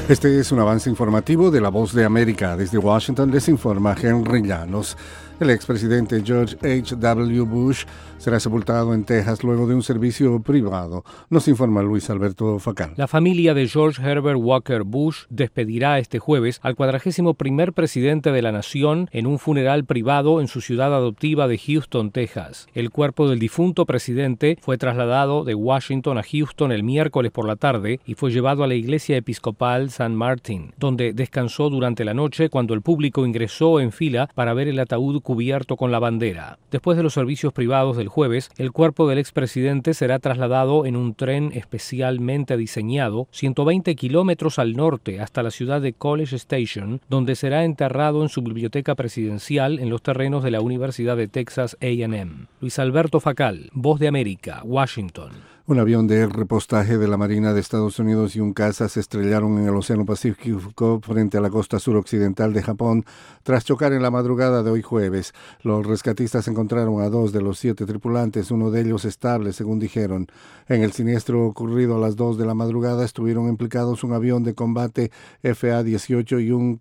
Este es un avance informativo de La Voz de América. Desde Washington les informa Henry Llanos. El expresidente George H.W. Bush será sepultado en Texas luego de un servicio privado, nos informa Luis Alberto Facal. La familia de George Herbert Walker Bush despedirá este jueves al 41º presidente de la nación en un funeral privado en su ciudad adoptiva de Houston, Texas. El cuerpo del difunto presidente fue trasladado de Washington a Houston el miércoles por la tarde y fue llevado a la iglesia episcopal San Martín, donde descansó durante la noche cuando el público ingresó en fila para ver el ataúd cubierto con la bandera. Después de los servicios privados del jueves, el cuerpo del expresidente será trasladado en un tren especialmente diseñado 120 kilómetros al norte hasta la ciudad de College Station, donde será enterrado en su biblioteca presidencial en los terrenos de la Universidad de Texas A&M. Luis Alberto Facal, Voz de América, Washington. Un avión de repostaje de la Marina de Estados Unidos y un caza se estrellaron en el Océano Pacífico frente a la costa suroccidental de Japón tras chocar en la madrugada de hoy jueves. Los rescatistas encontraron a 2 de los 7 tripulantes, uno de ellos estable, según dijeron. En el siniestro ocurrido a las 2 de la madrugada estuvieron implicados un avión de combate FA-18 y un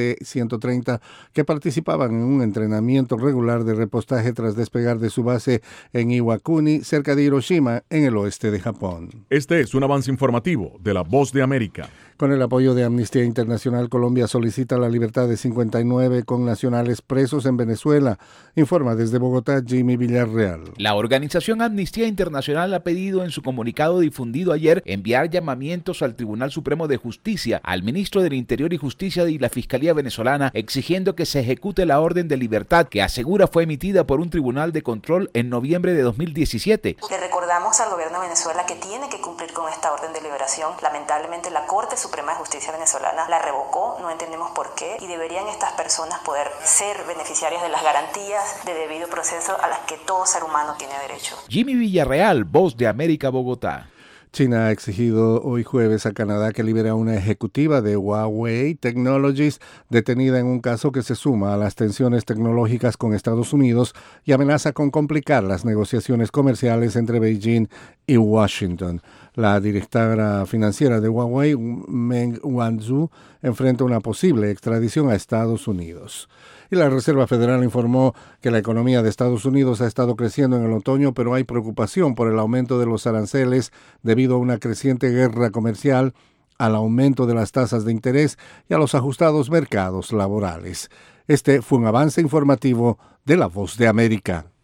KC-130 que participaban en un entrenamiento regular de repostaje tras despegar de su base en Iwakuni, cerca de Hiroshima, en el oeste de Japón. Este es un avance informativo de La Voz de América. Con el apoyo de Amnistía Internacional, Colombia solicita la libertad de 59 connacionales presos en Venezuela. Informa desde Bogotá Jimmy Villarreal. La organización Amnistía Internacional ha pedido en su comunicado difundido ayer enviar llamamientos al Tribunal Supremo de Justicia, al ministro del Interior y Justicia y la Fiscalía venezolana, exigiendo que se ejecute la orden de libertad que asegura fue emitida por un tribunal de control en noviembre de 2017. Le recordamos al gobierno de Venezuela que tiene que cumplir con esta orden de liberación. Lamentablemente la Corte Suprema de Justicia venezolana la revocó, no entendemos por qué, y deberían estas personas poder ser beneficiarias de las garantías de debido proceso a las que todo ser humano tiene derecho. Jimmy Villarreal, Voz de América, Bogotá. China ha exigido hoy jueves a Canadá que libere a una ejecutiva de Huawei Technologies detenida en un caso que se suma a las tensiones tecnológicas con Estados Unidos y amenaza con complicar las negociaciones comerciales entre Beijing y Washington. La directora financiera de Huawei, Meng Wanzhou, enfrenta una posible extradición a Estados Unidos. Y la Reserva Federal informó que la economía de Estados Unidos ha estado creciendo en el otoño, pero hay preocupación por el aumento de los aranceles debido a una creciente guerra comercial, al aumento de las tasas de interés y a los ajustados mercados laborales. Este fue un avance informativo de La Voz de América.